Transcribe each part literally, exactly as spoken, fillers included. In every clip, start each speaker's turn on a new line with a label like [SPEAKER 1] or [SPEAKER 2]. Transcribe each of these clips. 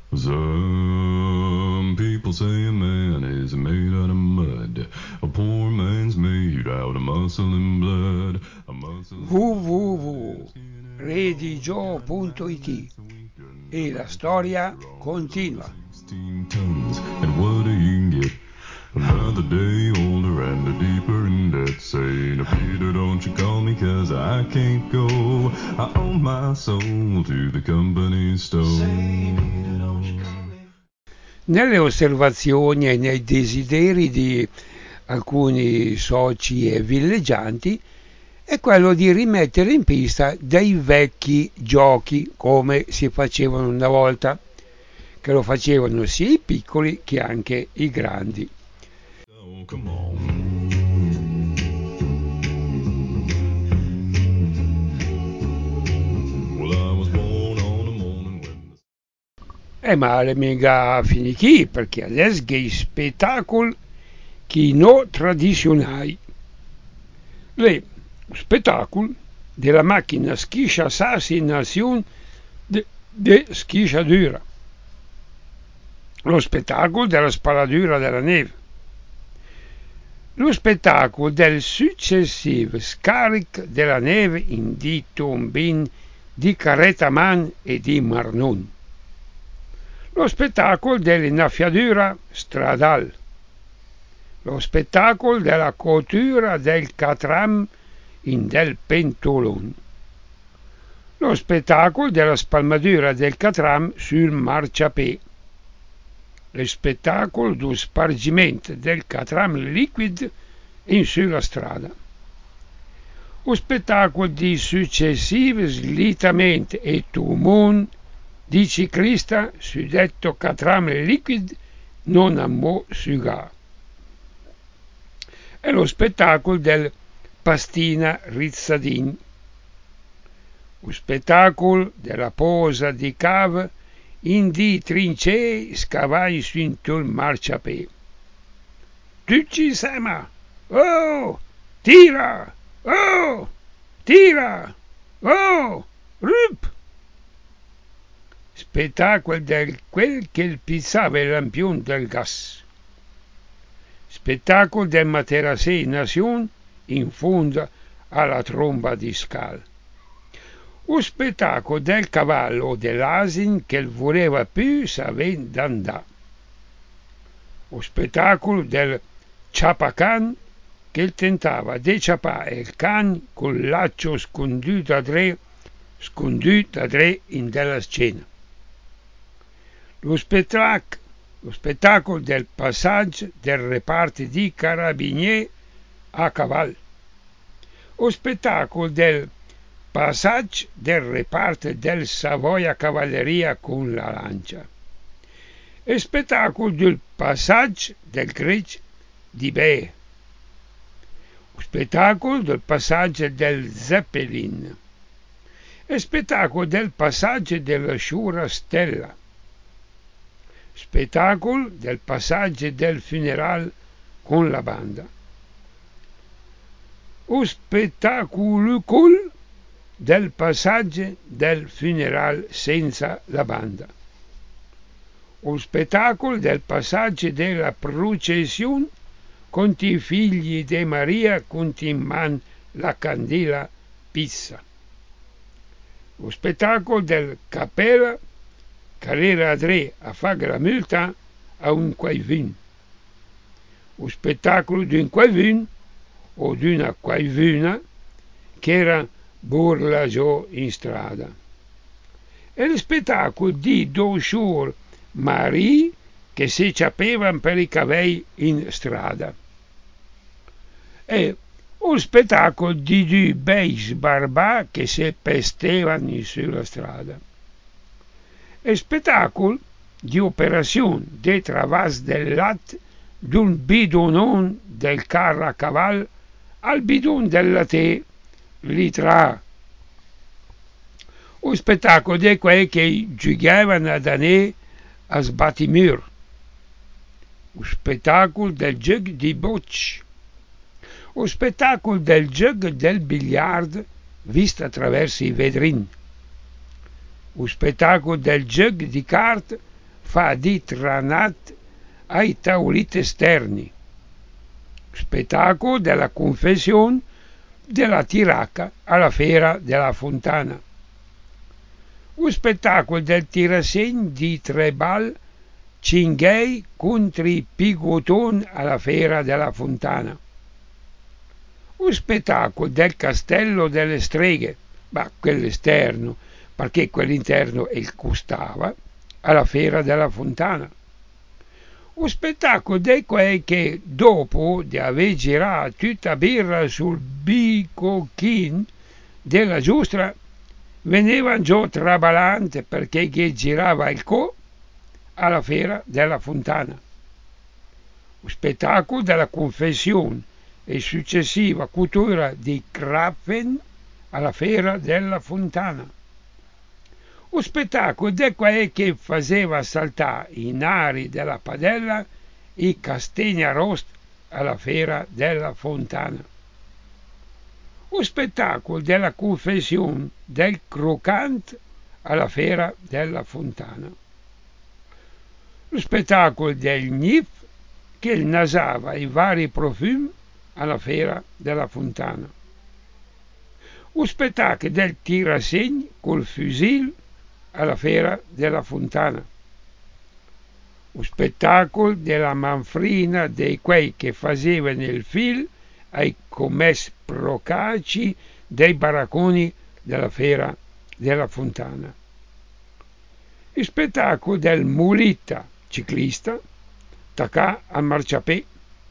[SPEAKER 1] Some people say a man is made out of mud. A poor man's made out of muscle and blood. A muscle and
[SPEAKER 2] w w w punto redigio punto it e la storia continua.
[SPEAKER 1] sixteen tons, and what do you get? Another day older and a deeper in debt. Saying, Peter, don't you call me, cause I can't go. I owe my soul to the company store.
[SPEAKER 2] Nelle osservazioni e nei desideri di alcuni soci e villeggianti è quello di rimettere in pista dei vecchi giochi come si facevano una volta, che lo facevano sia i piccoli che anche i grandi.
[SPEAKER 1] Oh, come on. Well, I was born on a morning when
[SPEAKER 2] E ma le mega finiti perché adesso gli spettacoli che no tradizionali. Le spettacoli della macchina schiscia assassinazione de, de schisciatura. Lo spettacolo della sparatura della neve. Lo spettacolo del successivo scarico della neve in di tombin di Caretaman e di Marnon. Lo spettacolo dell'innaffiatura stradale. Lo spettacolo della cottura del catram in del pentolone. Lo spettacolo della spalmatura del catram sul marciapiede. Lo spettacolo dello spargimento del catram liquido in sulla strada. Lo spettacolo di successivo slittamento e tumon di ciclista su detto catram liquido non a mo sugar. E lo spettacolo del pastina rizzadin. Lo spettacolo della posa di cava in di trincee scavai su il marciapiede. Tutti insieme! Oh! Tira! Oh! Tira! Oh! Rup! Spettacolo del quel che pizzava il lampione del gas. Spettacolo del materassé in azione in fondo alla tromba di scala. O spettacolo del cavallo o dell'asin che voleva più sapere d'andà. O spettacolo del ciapacan che tentava di ciapare il can col laccio sconduto a tre, sconduto a tre in della scena. Lo spettacolo, lo spettacolo del passaggio del reparto di carabinieri a cavallo. Lo spettacolo del passaggio del reparto del Savoia Cavalleria con la lancia. E spettacolo del passaggio del Grec di Be. Lo spettacolo del passaggio del Zeppelin. E spettacolo del passaggio della Sciura Stella. Spettacolo del passaggio del funerale con la banda. O spettacolo del passaggio del funerale senza la banda. O spettacolo del passaggio della processione con i figli di Maria con in man la candela pizza. Lo spettacolo del cappella carriera tre a fare la multa a un qualcuno. Lo spettacolo di un qualcuno o di una qualcuna che era burla giù in strada. E lo spettacolo di Dosciur Marie che si ciapevano per i capelli in strada. E lo spettacolo di due bei sbarbà che si pestevano sulla strada. E spettacolo di operazione di travas del latte d'un bidonon del carro a cavallo al bidon del latte litra. O spettacolo di quelli che giocavano da ne a sbattimur. O spettacolo del gioco di bocce. O spettacolo del gioco del biliardo visto attraverso i vedrini. O spettacolo del gioco di carte fa di tranat ai tauliti esterni. Spettacolo della confessione della Tiracca alla Fiera della Fontana. Un spettacolo del tirasegno di Trebal Cinghei contro i Pigotton alla Fiera della Fontana. Un spettacolo del Castello delle Streghe, ma quell'esterno, perché quell'interno il costava, alla Fiera della Fontana. Un spettacolo di quei che, dopo di aver girato tutta birra sul bicocchin della giostra, venivano giù trabalante perché che girava il co alla Fiera della Fontana. Un spettacolo della confessione e successiva cultura di Krapfen alla Fiera della Fontana. Un spettacolo di quei che faceva saltare i nari della padella i castagnarost alla Fiera della Fontana. Un spettacolo della confessione del crocante alla Fiera della Fontana. Un spettacolo del Gnif che nasava i vari profumi alla Fiera della Fontana. Un spettacolo del tirasegno col fusil alla Fiera della Fontana. Un spettacolo della manfrina di quei che facevano il fil ai commessi procaci dei baracconi della Fiera della Fontana. Il spettacolo del mulita ciclista tacà al marciapè.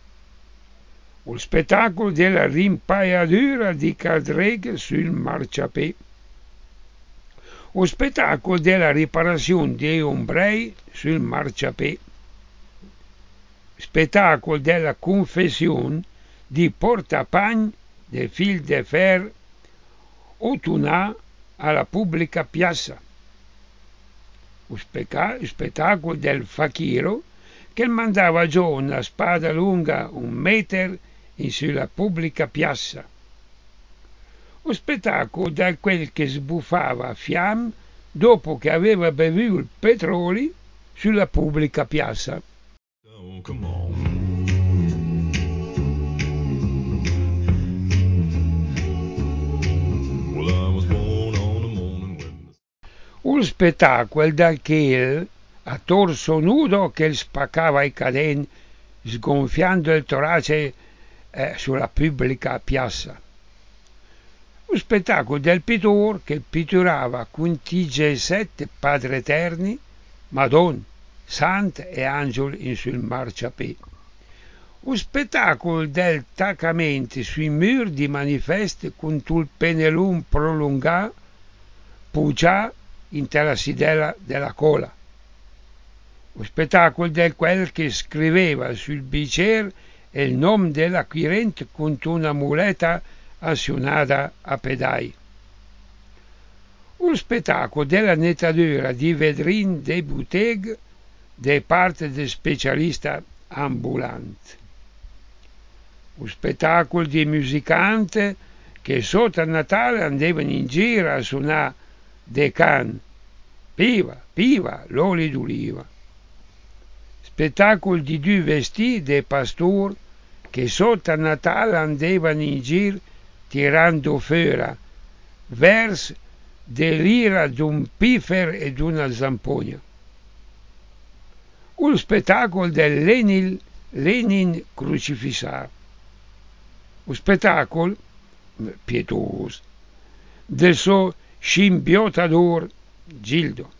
[SPEAKER 2] Il spettacolo della rimpaiatura di Caldreghe sul marciapè. Lo spettacolo della riparazione dei ombrei sul marciapè. Spettacolo della confessione di portapagni del fil de fer Otunà alla pubblica piazza. Lo spettacolo del fakiro che mandava giù una spada lunga un metro in sulla pubblica piazza. Lo spettacolo da quel che sbuffava fiamme dopo che aveva bevuto il petrolio sulla pubblica piazza.
[SPEAKER 1] Oh, come on. Well, I was born on a morning when
[SPEAKER 2] Un spettacolo dal che a torso nudo che spaccava i cadeni sgonfiando il torace eh, sulla pubblica piazza. Un spettacolo del pittore che pitturava con T G sette Padre Eterni, Madonna, Sante e Angeli sul marciapè. Un spettacolo del taccamento sui muri di manifesti con il pennellone prolungato, poggiato intera sidella della cola. Un spettacolo del quel che scriveva sul bicchiere il nome dell'acquirente con una muleta azionata a pedai. Un spettacolo della nettatura di vedrin dei botteghe da parte del specialista ambulante. Un spettacolo di musicanti che sotto Natale andavano in giro a suonare dei can, piva, piva, l'olio d'oliva. Spettacolo di due vestiti dei pastori che sotto Natale andavano in giro tirando fuori vers dell'ira d'un pifer e d'una zampogna. Un spettacolo del Lenin, Lenin crocifissato. Un spettacolo pietoso del suo scimbiotador Gildo.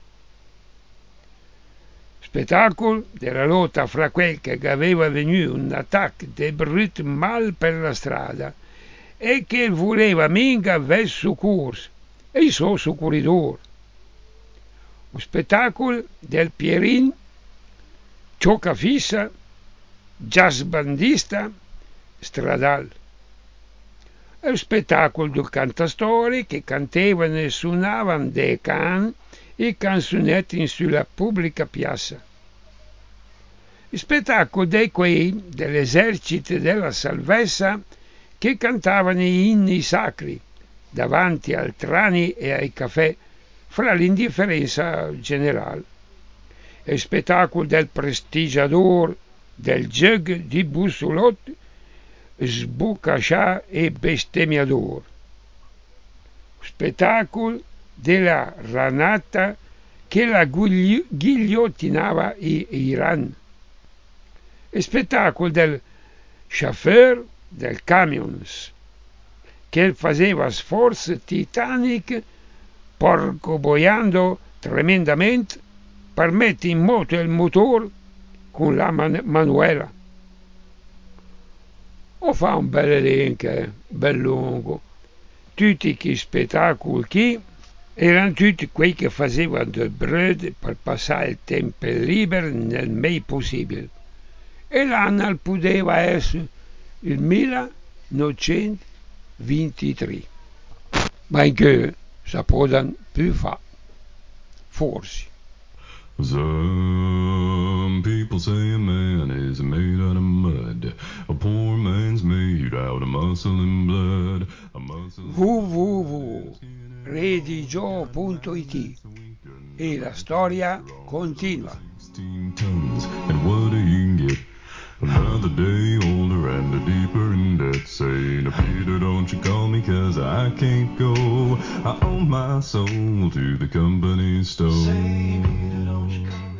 [SPEAKER 2] Spettacolo della lotta fra quel che aveva venuto un attacco di brut mal per la strada e che voleva minga verso corso e il suo soccorridore. Un spettacolo del Pierin, giocafissa, jazzbandista, stradale. È un spettacolo del cantastorie che cantavano e suonavano dei can e canzonetti sulla pubblica piazza. Il spettacolo dei quei dell'esercito della salvezza che cantavano gli inni sacri davanti al trani e ai caffè fra l'indifferenza generale. e spettacolo del prestigiador, del jug di Bussolot, sbucascià e bestemmiador. Spettacolo della ranata che la ghigliottinava in Iran. E spettacolo del chauffeur del camions che faceva sforzi titanici porcoboiando tremendamente per mettere in moto il motore con la man- manuela. O fa un bel elenco, eh, bel lungo. Tutti quei spettacoli qui erano tutti quelli che facevano del brød per passare il tempo libero nel meglio possibile. E l'anno poteva essere il millenovecentoventitré. Ma in che si potevano più fare, forse.
[SPEAKER 1] Some people say a man is made out of mud. A poor man's made out of muscle and blood. A muscle
[SPEAKER 2] w w w punto redigio punto it e la storia continua.
[SPEAKER 1] sixteen tons, and what do you get? Another day older and a deeper in debt. Saying, Peter, don't you call me, cause I can't go. I owe my soul to the company store. Say, Peter, don't you call me.